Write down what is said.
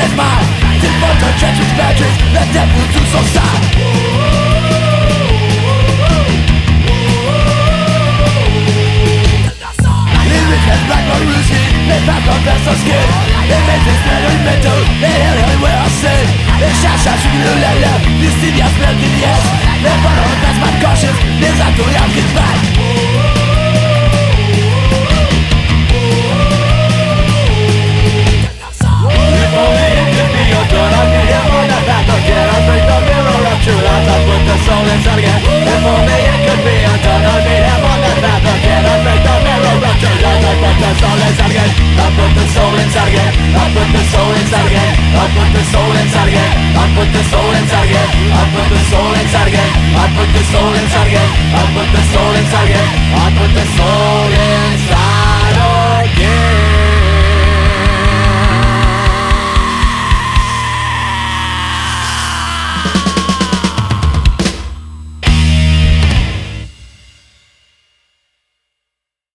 is mine. Devote the treacherous boundaries, the devil to so sad. Lyrics black or rusty, les back of their skin. They make this metal, they hear everywhere I sing. They cherchent sur le lala, les stylias perdent des lièges. Les paroles restent mal cautious, les acteurs y'en qui se battent. I put the soul inside again.